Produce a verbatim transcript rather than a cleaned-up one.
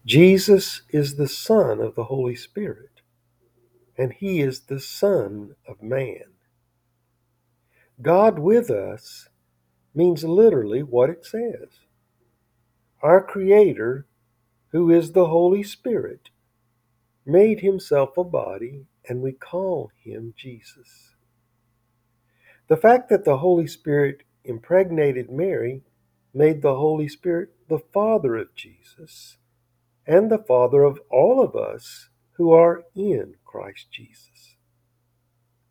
Jesus is the Son of the Holy Spirit, and he is the Son of Man. God with us means literally what it says. Our Creator, who is the Holy Spirit, made himself a body, and we call him Jesus. The fact that the Holy Spirit impregnated Mary made the Holy Spirit the Father of Jesus and the Father of all of us who are in Christ Jesus.